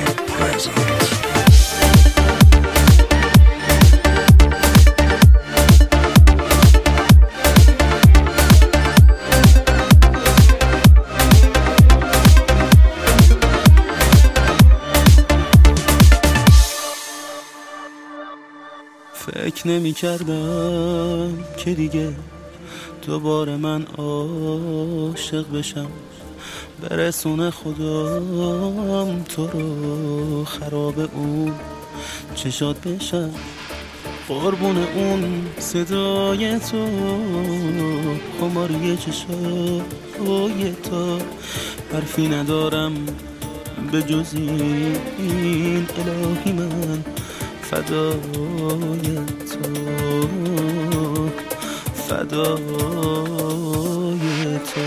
فکر نمی کردم که دیگه دوباره من عاشق بشم، برسونه خدام تو رو خراب اون چشات بشم، قربون اون صدای تو، خماری چشای تو، حرفی ندارم به جز این الهی من فدای تو، فدای تو.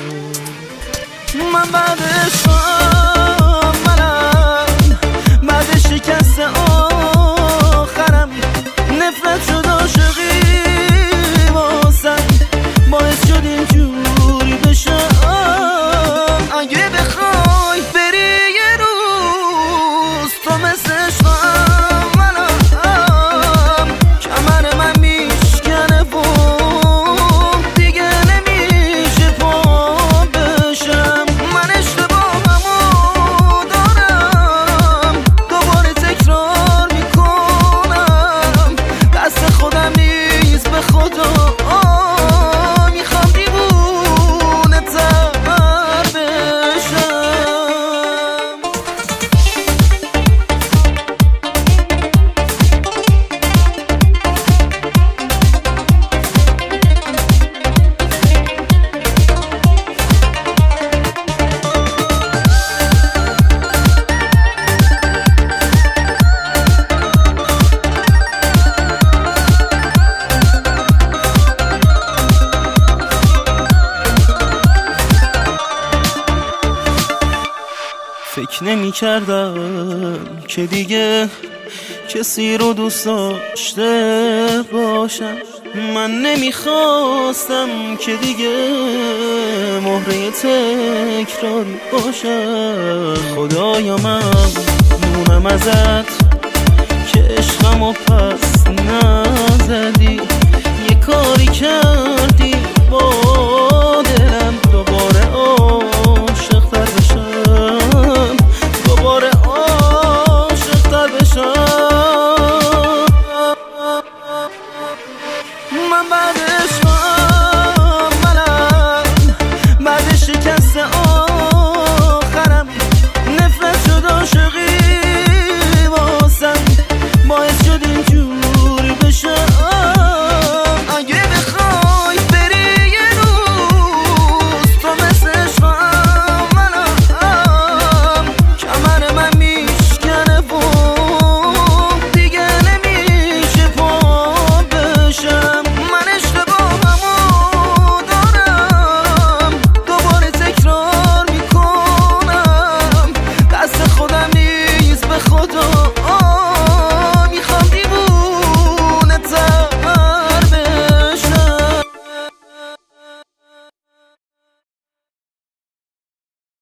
من بعد عشقم، منم بعد شکست آخرم، نفرت شد عاشقی واسم، باعث شد اینجوری بشم. اگه بخوای بری یه روز تو مثل عشقم منم، کمر من میشکنه و دیگه نمیشه پا بشم. من اشتباهمو دارم، دوباره تکرار میکنم، دست خودم نیست به خدا، میخوام دیوونه تر بشم. فکر نمی کردم که دیگه کسی رو دوست داشته باشم، من نمیخواستم که دیگه مهره تکرار باشم. خدایا من مونم ازت که عشقمو پس نزدی، یه کاری کردی با